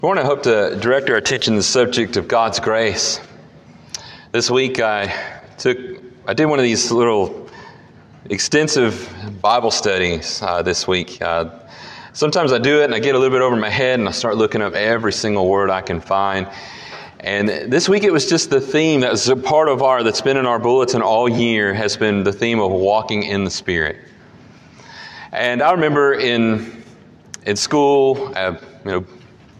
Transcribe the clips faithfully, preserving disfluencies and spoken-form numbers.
I want to hope to direct our attention to the subject of God's grace. This week I took, I did one of these little extensive Bible studies uh, this week. Uh, sometimes I do it and I get a little bit over my head and I start looking up every single word I can find. And this week it was just the theme that was a part of our, that's been in our bulletin all year, has been the theme of walking in the Spirit. And I remember in in school, uh, you know,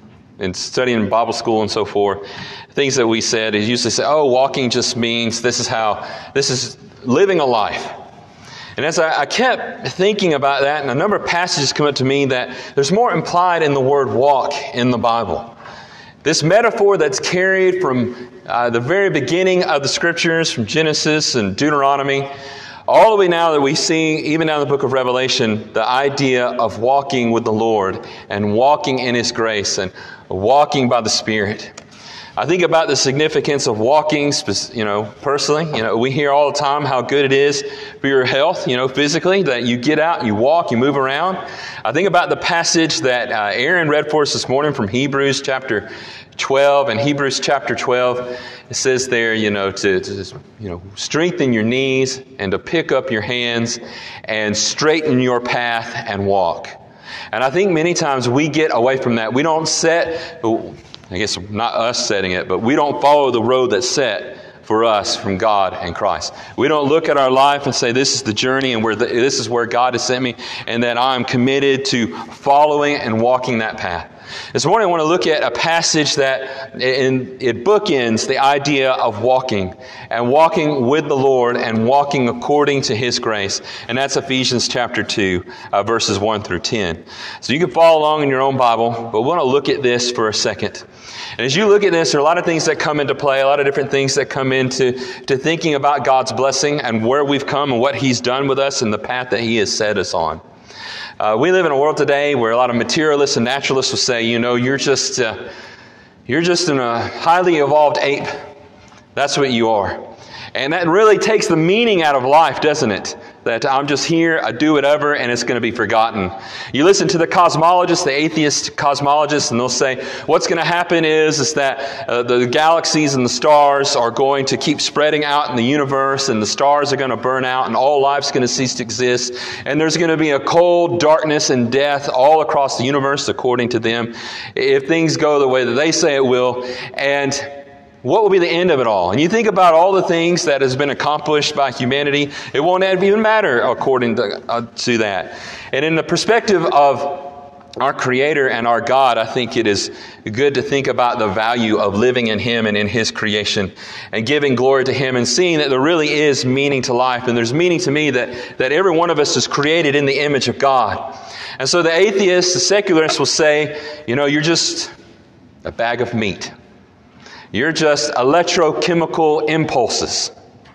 in studying Bible school and so forth, things that we said is usually say, oh, walking just means this is how, this is living a life. And as I, I kept thinking about that, and a number of passages come up to me that there's more implied in the word walk in the Bible. This metaphor that's carried from uh, the very beginning of the Scriptures, from Genesis and Deuteronomy, all the way now that we see, even now in the book of Revelation, the idea of walking with the Lord and walking in His grace and walking by the Spirit. I think about the significance of walking, you know, personally. You know, we hear all the time how good it is for your health, you know, physically, that you get out, you walk, you move around. I think about the passage that uh, Aaron read for us this morning from Hebrews chapter twelve. In Hebrews chapter twelve, it says there, you know, to, to you know, strengthen your knees and to pick up your hands and straighten your path and walk. And I think many times we get away from that. We don't set, I guess not us setting it, but we don't follow the road that's set for us from God and Christ. We don't look at our life and say, this is the journey and where the, this is where God has sent me, and that I'm committed to following and walking that path. This morning I want to look at a passage that in, it bookends the idea of walking and walking with the Lord and walking according to His grace. And that's Ephesians chapter two, uh, verses one through ten. So you can follow along in your own Bible, but we want to look at this for a second. And as you look at this, there are a lot of things that come into play, a lot of different things that come into to thinking about God's blessing and where we've come and what He's done with us and the path that He has set us on. Uh, we live in a world today where a lot of materialists and naturalists will say, you know, you're just uh, you're just in a highly evolved ape. That's what you are. And that really takes the meaning out of life, doesn't it? That I'm just here, I do whatever, and it's going to be forgotten. You listen to the cosmologists, the atheist cosmologists, and they'll say, what's going to happen is, is that uh, the galaxies and the stars are going to keep spreading out in the universe, and the stars are going to burn out, and all life's going to cease to exist, and there's going to be a cold darkness and death all across the universe, according to them, if things go the way that they say it will. And what will be the end of it all? And you think about all the things that has been accomplished by humanity, it won't even matter according to, uh, to that. And in the perspective of our Creator and our God, I think it is good to think about the value of living in Him and in His creation and giving glory to Him and seeing that there really is meaning to life. And there's meaning to me that, that every one of us is created in the image of God. And so the atheists, the secularists will say, you know, you're just a bag of meat. You're just electrochemical impulses.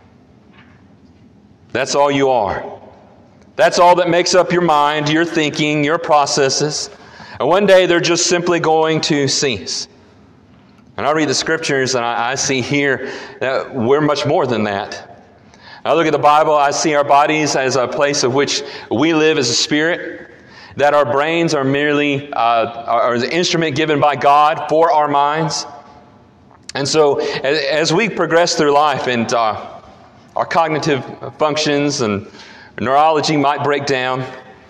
That's all you are. That's all that makes up your mind, your thinking, your processes. And one day they're just simply going to cease. And I read the Scriptures and I, I see here that we're much more than that. I look at the Bible, I see our bodies as a place of which we live as a spirit. That our brains are merely uh, are an instrument given by God for our minds. And so as we progress through life and uh, our cognitive functions and neurology might break down,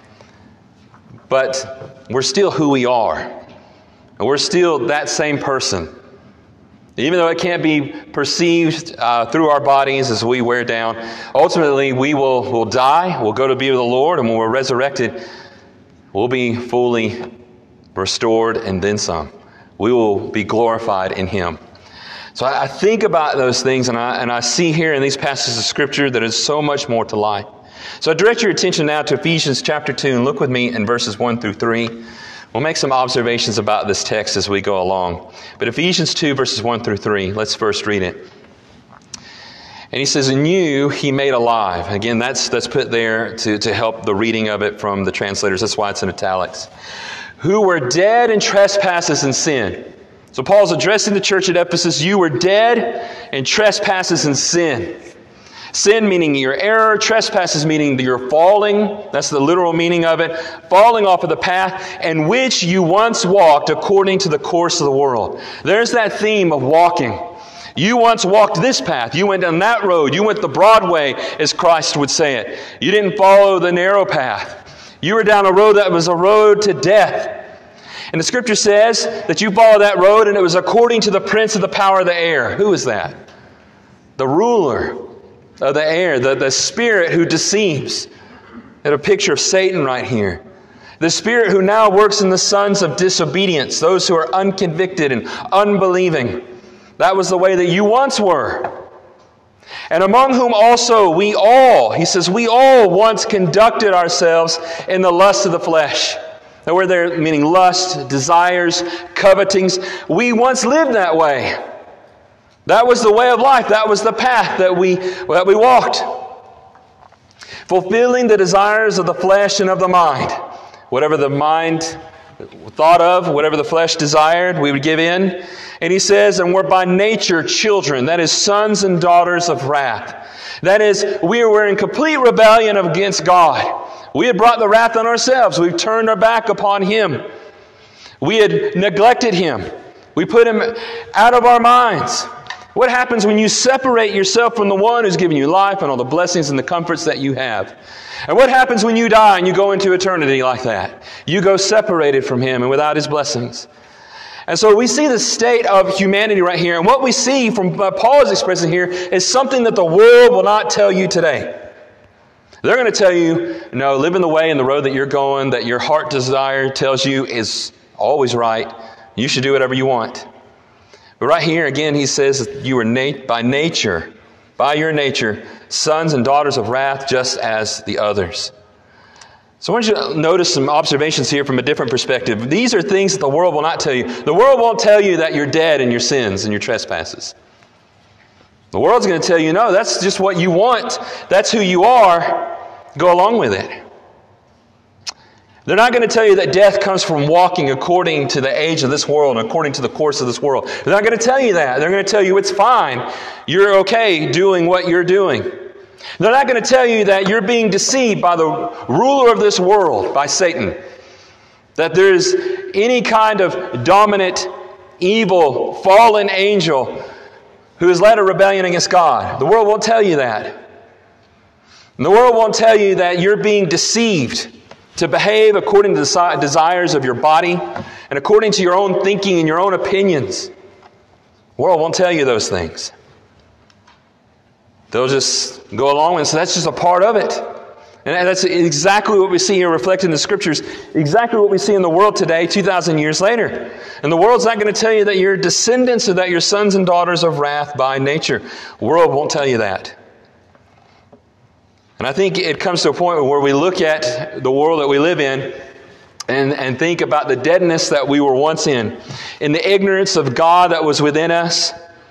but we're still who we are. And we're still that same person. Even though it can't be perceived uh, through our bodies as we wear down, ultimately we will will die, we'll go to be with the Lord, and when we're resurrected, we'll be fully restored and then some. We will be glorified in Him. So I think about those things, and I, and I see here in these passages of Scripture that there's so much more to life. So I direct your attention now to Ephesians chapter two, and look with me in verses one through three. We'll make some observations about this text as we go along. But Ephesians two, verses one through three, let's first read it. And he says, "In you He made alive." Again, that's, that's put there to, to help the reading of it from the translators. That's why it's in italics. "Who were dead in trespasses and sin." So Paul's addressing the church at Ephesus. You were dead in trespasses and sin. Sin meaning your error, trespasses meaning you're falling. That's the literal meaning of it. Falling off of the path in which you once walked according to the course of the world. There's that theme of walking. You once walked this path. You went down that road. You went the broad way, as Christ would say it. You didn't follow the narrow path. You were down a road that was a road to death. And the Scripture says that you follow that road, and it was according to the prince of the power of the air. Who is that? The ruler of the air, the, the spirit who deceives. Got a picture of Satan right here. The spirit who now works in the sons of disobedience, those who are unconvicted and unbelieving. That was the way that you once were. And among whom also we all, he says, we all once conducted ourselves in the lust of the flesh. That word there meaning lust, desires, covetings. We once lived that way. That was the way of life. That was the path that we, that we walked. Fulfilling the desires of the flesh and of the mind. Whatever the mind thought of, whatever the flesh desired, we would give in. And he says, and we're by nature children. That is sons and daughters of wrath. That is, we were in complete rebellion against God. We had brought the wrath on ourselves. We've turned our back upon Him. We had neglected Him. We put Him out of our minds. What happens when you separate yourself from the one who's given you life and all the blessings and the comforts that you have? And what happens when you die and you go into eternity like that? You go separated from Him and without His blessings. And so we see the state of humanity right here. And what we see from what Paul is expressing here is something that the world will not tell you today. They're going to tell you, no, live in the way and the road that you're going, that your heart desire tells you is always right. You should do whatever you want. But right here, again, he says that you are nat- by nature, by your nature, sons and daughters of wrath, just as the others. So I want you to notice some observations here from a different perspective. These are things that the world will not tell you. The world won't tell you that you're dead in your sins and your trespasses. The world's going to tell you, no, that's just what you want. That's who you are. Go along with it. They're not going to tell you that death comes from walking according to the age of this world and according to the course of this world. They're not going to tell you that. They're going to tell you it's fine. You're okay doing what you're doing. They're not going to tell you that you're being deceived by the ruler of this world, by Satan. That there's any kind of dominant, evil, fallen angel who has led a rebellion against God. The world won't tell you that. And the world won't tell you that you're being deceived to behave according to the desires of your body and according to your own thinking and your own opinions. The world won't tell you those things. They'll just go along with it. So that's just a part of it. And that's exactly what we see here reflected in the Scriptures. Exactly what we see in the world today, two thousand years later. And the world's not going to tell you that you're descendants or that you're sons and daughters of wrath by nature. The world won't tell you that. And I think it comes to a point where we look at the world that we live in and, and think about the deadness that we were once in, in the ignorance of God that was within us.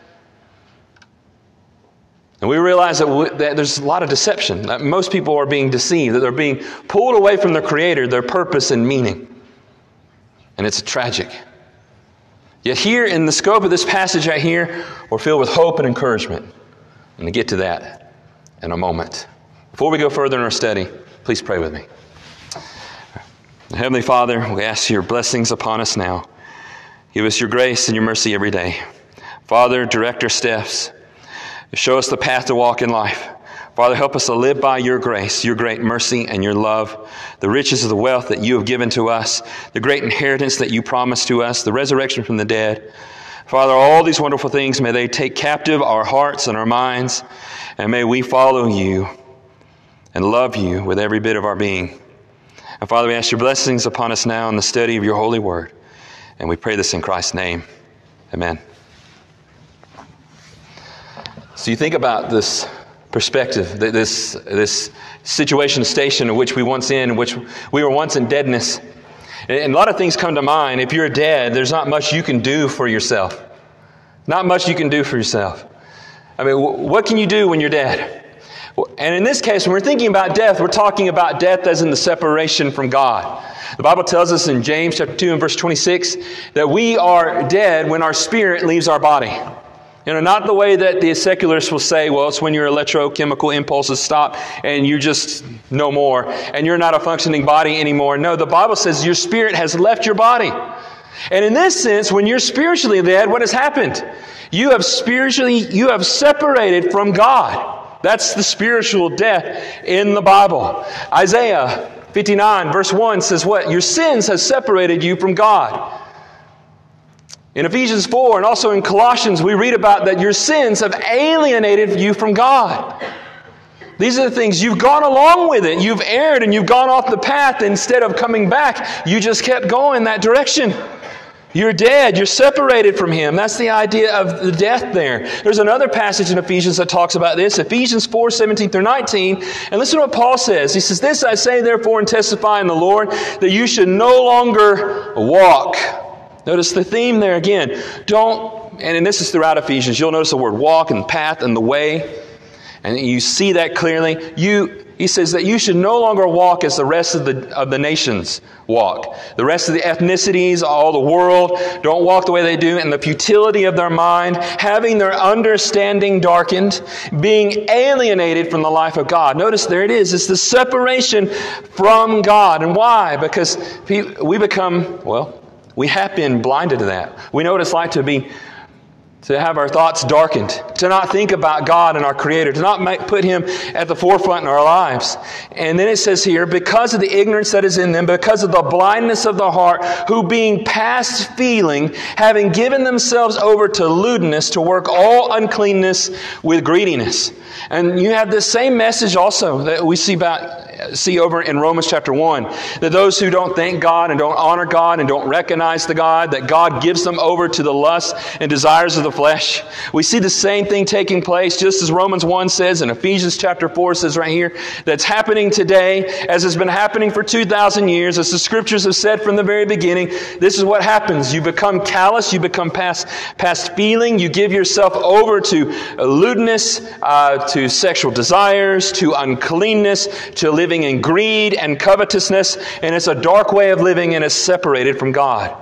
And we realize that, we, that there's a lot of deception, that most people are being deceived, that they're being pulled away from their Creator, their purpose and meaning. And it's tragic. Yet here in the scope of this passage right here, we're filled with hope and encouragement. I'm going to get to that in a moment. Before we go further in our study, please pray with me. Heavenly Father, we ask your blessings upon us now. Give us your grace and your mercy every day. Father, direct our steps. Show us the path to walk in life. Father, help us to live by your grace, your great mercy and your love, the riches of the wealth that you have given to us, the great inheritance that you promised to us, the resurrection from the dead. Father, all these wonderful things, may they take captive our hearts and our minds, and may we follow you and love you with every bit of our being. And Father, we ask your blessings upon us now in the study of your holy word. And we pray this in Christ's name. Amen. So you think about this perspective, this, this situation, station in which we once in, in which we were once in deadness. And a lot of things come to mind. If you're dead, there's not much you can do for yourself. Not much you can do for yourself. I mean, what can you do when you're dead? And in this case, when we're thinking about death, we're talking about death as in the separation from God. The Bible tells us in James chapter two and verse twenty-six that we are dead when our spirit leaves our body. You know, not the way that the secularists will say, well, it's when your electrochemical impulses stop and you just no more, and you're not a functioning body anymore. No, the Bible says your spirit has left your body. And in this sense, when you're spiritually dead, what has happened? You have spiritually, you have separated from God. That's the spiritual death in the Bible. Isaiah fifty-nine verse one says what? Your sins have separated you from God. In Ephesians four and also in Colossians, we read about that your sins have alienated you from God. These are the things, you've gone along with it. You've erred and you've gone off the path. Instead of coming back, you just kept going that direction. You're dead. You're separated from Him. That's the idea of the death there. There's another passage in Ephesians that talks about this. Ephesians four, seventeen through nineteen. And listen to what Paul says. He says, this I say therefore and testify in the Lord, that you should no longer walk. Notice the theme there again. Don't, and this is throughout Ephesians, you'll notice the word walk and path and the way. And you see that clearly. You, he says that you should no longer walk as the rest of the of the nations walk. The rest of the ethnicities, all the world, don't walk the way they do in the futility of their mind, having their understanding darkened, being alienated from the life of God. Notice there it is. It's the separation from God. And why? Because we become, well, we have been blinded to that. We know what it's like to be to have our thoughts darkened, to not think about God and our Creator, to not make, put Him at the forefront in our lives. And then it says here, because of the ignorance that is in them, because of the blindness of the heart, who being past feeling, having given themselves over to lewdness, to work all uncleanness with greediness. And you have this same message also that we see about see over in Romans chapter one, that those who don't thank God and don't honor God and don't recognize the God, that God gives them over to the lusts and desires of the flesh. We see the same thing taking place, just as Romans one says, and Ephesians chapter four says right here, that's happening today, as has been happening for two thousand years, as the scriptures have said from the very beginning. This is what happens. You become callous, you become past, past feeling, you give yourself over to lewdness, uh, to sexual desires, to uncleanness, to living in greed and covetousness, and it's a dark way of living and is separated from God.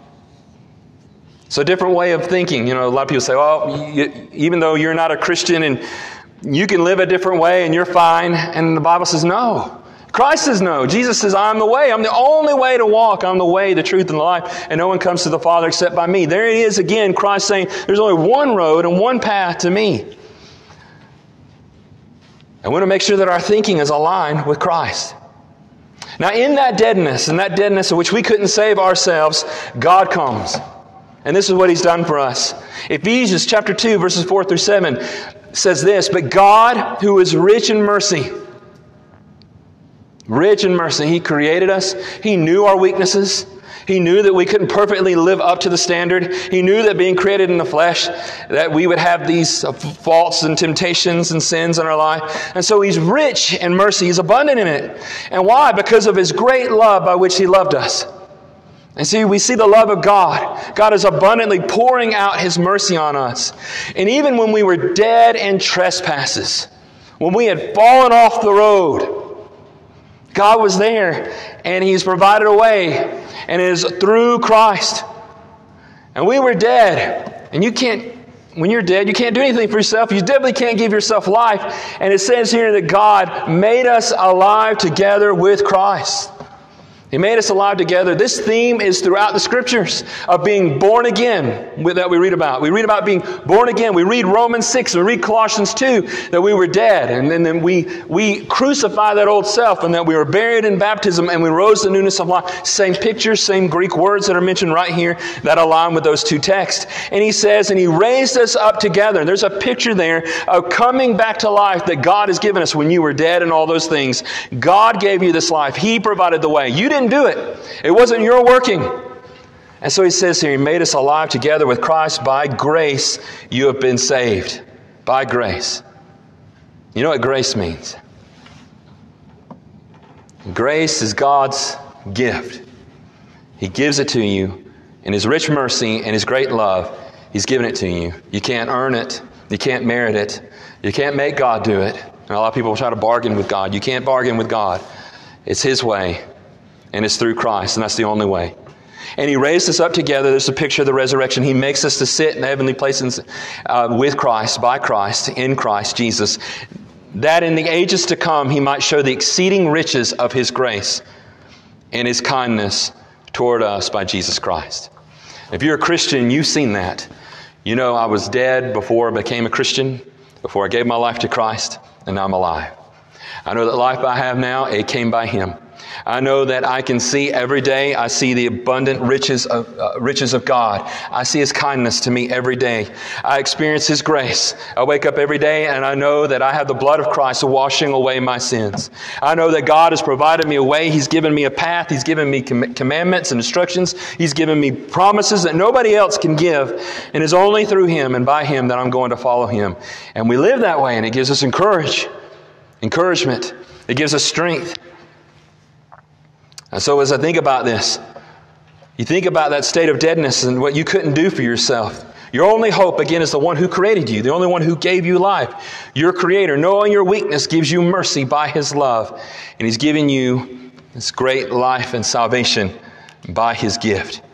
It's a different way of thinking. You know, a lot of people say, well, you, even though you're not a Christian and you can live a different way and you're fine. And the Bible says no. Christ says no. Jesus says, I'm the way. I'm the only way to walk. I'm the way, the truth, and the life. And no one comes to the Father except by me. There it is again, Christ saying, there's only one road and one path to me. I want to make sure that our thinking is aligned with Christ. Now, in that deadness, in that deadness in which we couldn't save ourselves, God comes. And this is what He's done for us. Ephesians chapter two, verses four through seven says this, but God, who is rich in mercy, rich in mercy, He created us. He knew our weaknesses. He knew that we couldn't perfectly live up to the standard. He knew that being created in the flesh, that we would have these faults and temptations and sins in our life. And so He's rich in mercy. He's abundant in it. And why? Because of His great love by which He loved us. And see, we see the love of God. God is abundantly pouring out His mercy on us. And even when we were dead in trespasses, when we had fallen off the road, God was there, and He's provided a way, and it is through Christ. And we were dead, and you can't, when you're dead, you can't do anything for yourself. You definitely can't give yourself life. And it says here that God made us alive together with Christ. He made us alive together. This theme is throughout the Scriptures of being born again that we read about. We read about being born again. We read Romans six. We read Colossians two, that we were dead. And then, then we, we crucify that old self, and that we were buried in baptism and we rose to newness of life. Same picture, same Greek words that are mentioned right here that align with those two texts. And He says, and He raised us up together. And there's a picture there of coming back to life that God has given us when you were dead and all those things. God gave you this life. He provided the way. You didn't do it. It wasn't your working. And so He says here, He made us alive together with Christ. By grace you have been saved. By grace. You know what grace means? Grace is God's gift. He gives it to you in His rich mercy and His great love. He's given it to you. You can't earn it. You can't merit it. You can't make God do it. And a lot of people try to bargain with God. You can't bargain with God. It's His way. And it's through Christ, and that's the only way. And He raised us up together. There's a picture of the resurrection. He makes us to sit in the heavenly places uh, with Christ, by Christ, in Christ Jesus, that in the ages to come He might show the exceeding riches of His grace and His kindness toward us by Jesus Christ. If you're a Christian, you've seen that. You know, I was dead before I became a Christian, before I gave my life to Christ, and now I'm alive. I know that life I have now, it came by Him. I know that I can see every day, I see the abundant riches of, uh, riches of God. I see His kindness to me every day. I experience His grace. I wake up every day and I know that I have the blood of Christ washing away my sins. I know that God has provided me a way. He's given me a path. He's given me com- commandments and instructions. He's given me promises that nobody else can give. And it's only through Him and by Him that I'm going to follow Him. And we live that way, and it gives us encourage, encouragement. It gives us strength. And so as I think about this, you think about that state of deadness and what you couldn't do for yourself. Your only hope, again, is the one who created you, the only one who gave you life. Your Creator, knowing your weakness, gives you mercy by His love. And He's giving you this great life and salvation by His gift.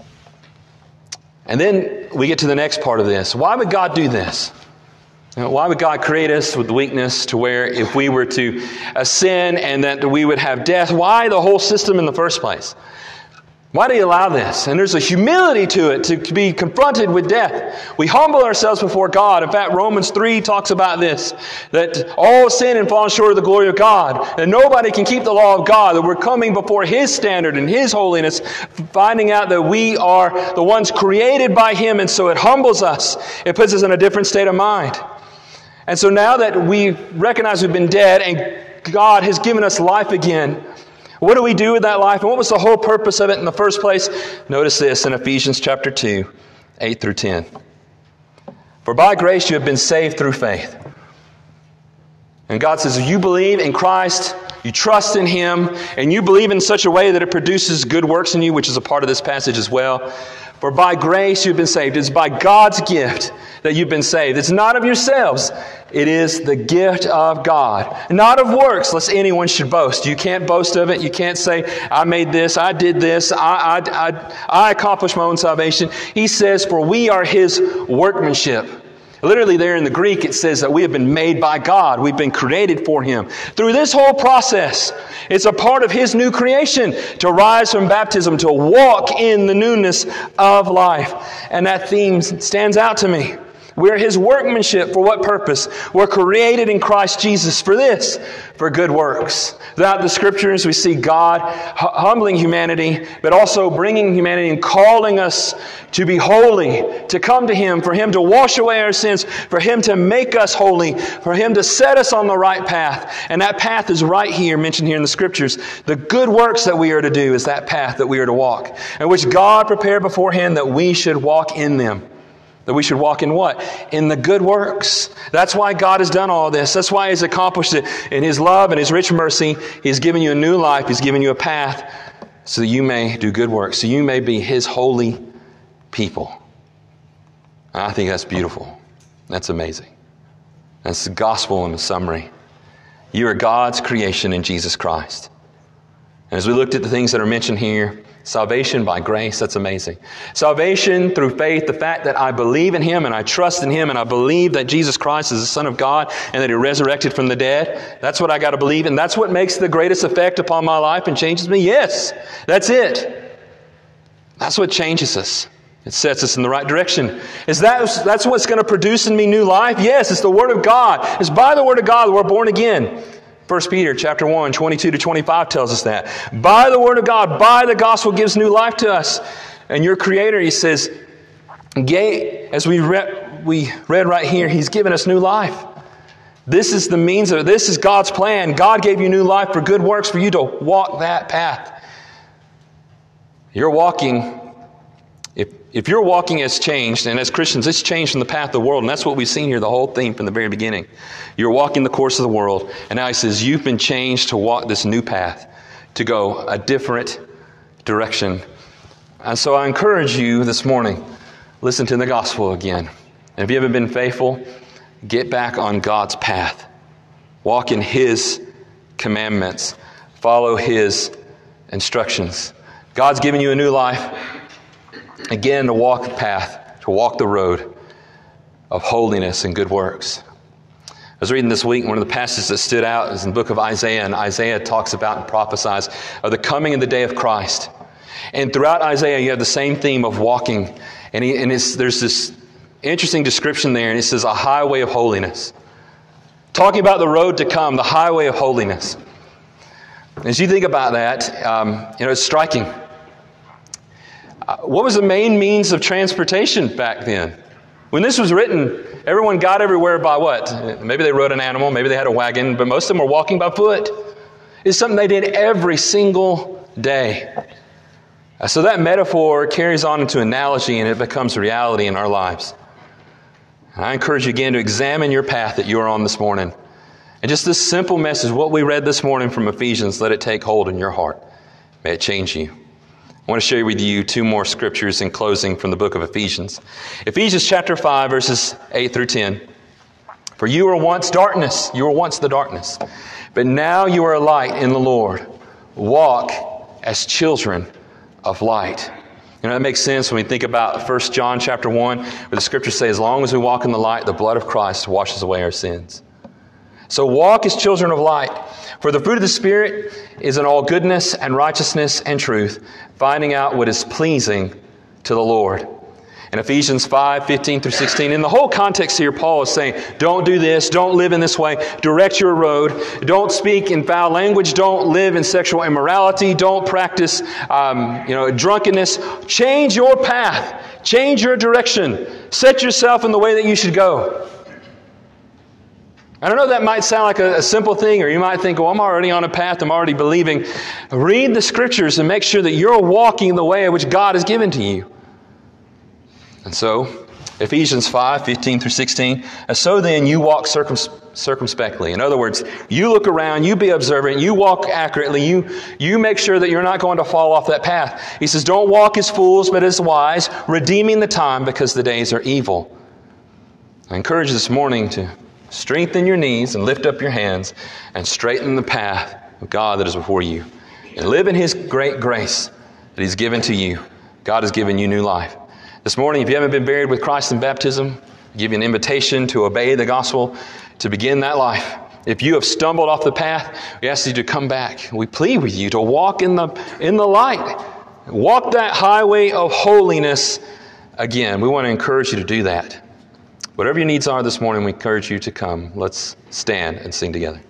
And then we get to the next part of this. Why would God do this? Now, why would God create us with weakness to where if we were to uh, sin and that we would have death? Why the whole system in the first place? Why do He allow this? And there's a humility to it, to be confronted with death. We humble ourselves before God. In fact, Romans three talks about this, that all sin and fallen short of the glory of God, that nobody can keep the law of God, that we're coming before His standard and His holiness, finding out that we are the ones created by Him, and so it humbles us. It puts us in a different state of mind. And so now that we recognize we've been dead and God has given us life again, what do we do with that life? And what was the whole purpose of it in the first place? Notice this in Ephesians chapter two, eight through ten. For by grace you have been saved through faith. And God says, if you believe in Christ, you trust in Him, and you believe in such a way that it produces good works in you, which is a part of this passage as well. For by grace you've been saved. It's by God's gift that you've been saved. It's not of yourselves. It is the gift of God. Not of works, lest anyone should boast. You can't boast of it. You can't say, I made this, I did this, I, I, I, I accomplished my own salvation. He says, for we are His workmanship. Literally there in the Greek it says that we have been made by God. We've been created for Him. Through this whole process, it's a part of His new creation to rise from baptism, to walk in the newness of life. And that theme stands out to me. We're His workmanship. For what purpose? We're created in Christ Jesus for this, for good works. Throughout the Scriptures, we see God humbling humanity, but also bringing humanity and calling us to be holy, to come to Him, for Him to wash away our sins, for Him to make us holy, for Him to set us on the right path. And that path is right here, mentioned here in the Scriptures. The good works that we are to do is that path that we are to walk, and which God prepared beforehand that we should walk in them. That we should walk in what? In the good works. That's why God has done all this. That's why He's accomplished it. In His love and His rich mercy, He's given you a new life. He's given you a path so that you may do good works, so you may be His holy people. And I think that's beautiful. That's amazing. That's the gospel in a summary. You are God's creation in Jesus Christ. And as we looked at the things that are mentioned here, salvation by grace, that's amazing. Salvation through faith, the fact that I believe in Him and I trust in Him and I believe that Jesus Christ is the Son of God and that He resurrected from the dead. That's what I got to believe, and that's what makes the greatest effect upon my life and changes me. Yes, that's it. That's what changes us. It sets us in the right direction. Is that that's what's going to produce in me new life? Yes, it's the Word of God. It's by the Word of God that we're born again. First Peter chapter one, twenty-two to twenty-five tells us that. By the Word of God, by the gospel gives new life to us. And your Creator, He says, as we read, we read right here, He's given us new life. This is the means of, this is God's plan. God gave you new life for good works for you to walk that path. You're walking, if, if you're walking as changed, and as Christians, it's changed from the path of the world, and that's what we've seen here, the whole theme from the very beginning. You're walking the course of the world, and now He says, you've been changed to walk this new path, to go a different direction. And so I encourage you this morning, listen to the gospel again. And if you haven't been faithful, get back on God's path. Walk in His commandments. Follow His instructions. God's given you a new life, again, to walk the path, to walk the road of holiness and good works. I was reading this week, one of the passages that stood out is in the book of Isaiah, and Isaiah talks about and prophesies of the coming of the day of Christ. And throughout Isaiah, you have the same theme of walking, and, he, and it's, there's this interesting description there, and it says a highway of holiness. Talking about the road to come, the highway of holiness. As you think about that, um, you know, it's striking. Uh, what was the main means of transportation back then? When this was written, everyone got everywhere by what? Maybe they rode an animal, maybe they had a wagon, but most of them were walking by foot. It's something they did every single day. Uh, so that metaphor carries on into analogy, and it becomes reality in our lives. I encourage you again to examine your path that you are on this morning. And just this simple message, what we read this morning from Ephesians, let it take hold in your heart. May it change you. I want to share with you two more scriptures in closing from the book of Ephesians. Ephesians chapter five, verses eight through ten. For you were once darkness, you were once the darkness, but now you are a light in the Lord. Walk as children of light. You know, that makes sense when we think about First John chapter one, where the scriptures say, as long as we walk in the light, the blood of Christ washes away our sins. So walk as children of light. For the fruit of the Spirit is in all goodness and righteousness and truth, finding out what is pleasing to the Lord. In Ephesians five, fifteen through sixteen, in the whole context here, Paul is saying, don't do this, don't live in this way, direct your road, don't speak in foul language, don't live in sexual immorality, don't practice um, you know, drunkenness. Change your path, change your direction, set yourself in the way that you should go. I don't know, that might sound like a, a simple thing, or you might think, well, I'm already on a path, I'm already believing. Read the scriptures and make sure that you're walking the way in which God has given to you. And so, Ephesians five, fifteen through sixteen, so then you walk circum- circumspectly. In other words, you look around, you be observant, you walk accurately, you, you make sure that you're not going to fall off that path. He says, don't walk as fools, but as wise, redeeming the time because the days are evil. I encourage you this morning to strengthen your knees and lift up your hands and straighten the path of God that is before you. And live in His great grace that He's given to you. God has given you new life. This morning, if you haven't been buried with Christ in baptism, I give you an invitation to obey the gospel, to begin that life. If you have stumbled off the path, we ask you to come back. We plead with you to walk in the, in the light. Walk that highway of holiness again. We want to encourage you to do that. Whatever your needs are this morning, we encourage you to come. Let's stand and sing together.